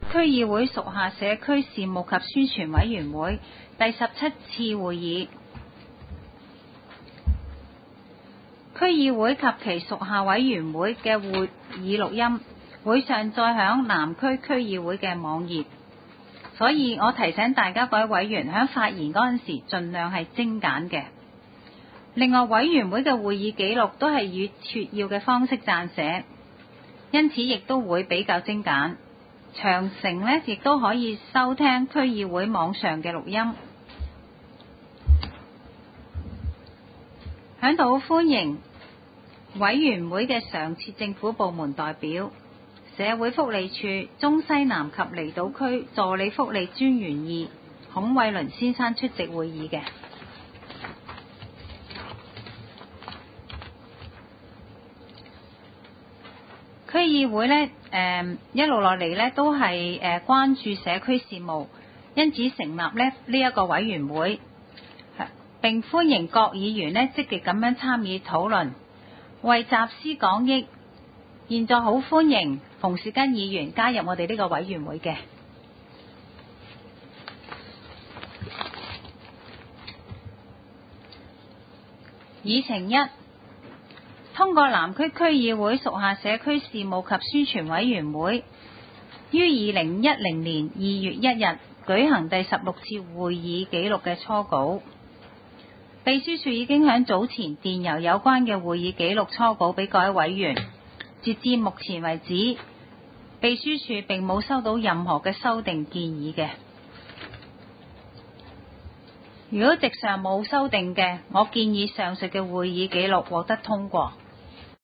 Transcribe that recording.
區議會屬下社區事務及宣傳委員會第17次會議。區議會及其屬下委員會嘅會議錄音會上載響南區區議會嘅網頁，所以我提醒大家各位委員喺發言嗰陣時盡量係精簡嘅。另外，委員會嘅會議記錄都係以撮要嘅方式撰寫，因此亦都會比較精簡。詳情呢亦都可以收聽區議會網上嘅錄音。喺度歡迎委員會嘅常設政府部門代表、社會福利署中西南及離島區助理福利專員2孔偉倫先生出席會議嘅。區議會呢，一路落嚟呢都係關注社區事務，因此成立呢一個委員會，並歡迎各議員呢積極咁樣參與討論，為集思廣益。現在好歡迎馮士根議員加入我哋呢個委員會嘅。議程1，通過南區區議會屬下社區事務及宣傳委員會於2010年2月1日舉行第16次會議記錄嘅初稿。秘書處已經喺早前電郵有關嘅會議記錄初稿俾各位委員，截至目前為止，秘書處並冇收到任何嘅修訂建議嘅。如果席上冇修訂嘅，我建議上述嘅會議記錄獲得通過。